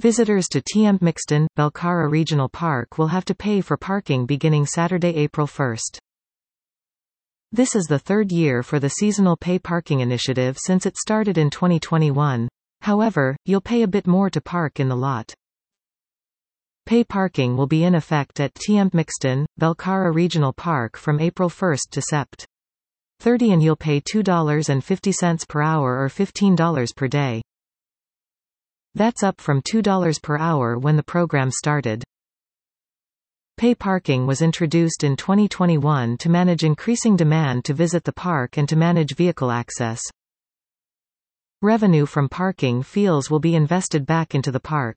Visitors to Tiembmixton, Belcarra Regional Park will have to pay for parking beginning Saturday, April 1. This is the third year for the seasonal pay parking initiative since it started in 2021. However, you'll pay a bit more to park in the lot. Pay parking will be in effect at Tiembmixton, Belcarra Regional Park from April 1 to Sept. 30 and you'll pay $2.50 per hour or $15 per day. That's up from $2 per hour when the program started. Pay parking was introduced in 2021 to manage increasing demand to visit the park and to manage vehicle access. Revenue from parking fees will be invested back into the park.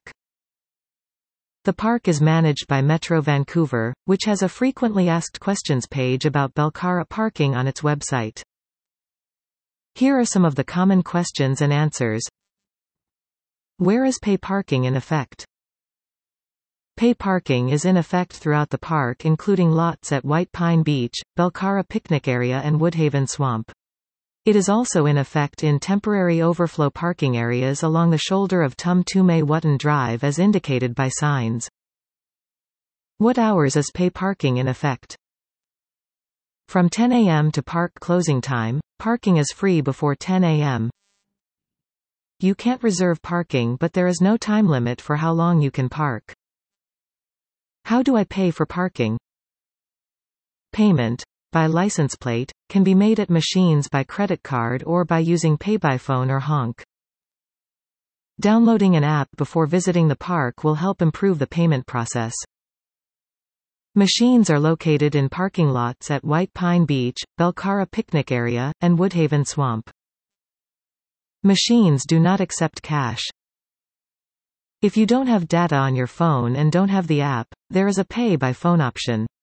The park is managed by Metro Vancouver, which has a frequently asked questions page about Belcarra parking on its website. Here are some of the common questions and answers. Where is pay parking in effect? Pay parking is in effect throughout the park, including lots at White Pine Beach, Belcarra Picnic Area and Woodhaven Swamp. It is also in effect in temporary overflow parking areas along the shoulder of Tum Tumay Wutton Drive as indicated by signs. What hours is pay parking in effect? From 10 a.m. to park closing time, parking is free before 10 a.m. You can't reserve parking, but there is no time limit for how long you can park. How do I pay for parking? Payment by license plate can be made at machines by credit card or by using pay by phone or honk. Downloading an app before visiting the park will help improve the payment process. Machines are located in parking lots at White Pine Beach, Belcarra Picnic Area, and Woodhaven Swamp. Machines do not accept cash. If you don't have data on your phone and don't have the app, there is a pay by phone option.